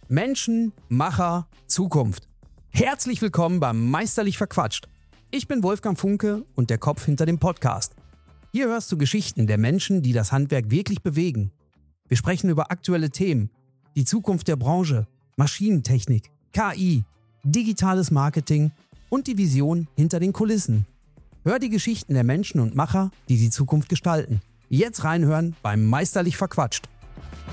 Menschen, Macher, Zukunft. Herzlich willkommen beim Meisterlich Verquatscht. Ich bin Wolfgang Funke und der Kopf hinter dem Podcast. Hier hörst du Geschichten der Menschen, die das Handwerk wirklich bewegen. Wir sprechen über aktuelle Themen, die Zukunft der Branche, Maschinentechnik, KI, digitales Marketing und die Vision hinter den Kulissen. Hör die Geschichten der Menschen und Macher, die die Zukunft gestalten. Jetzt reinhören beim Meisterlich Verquatscht.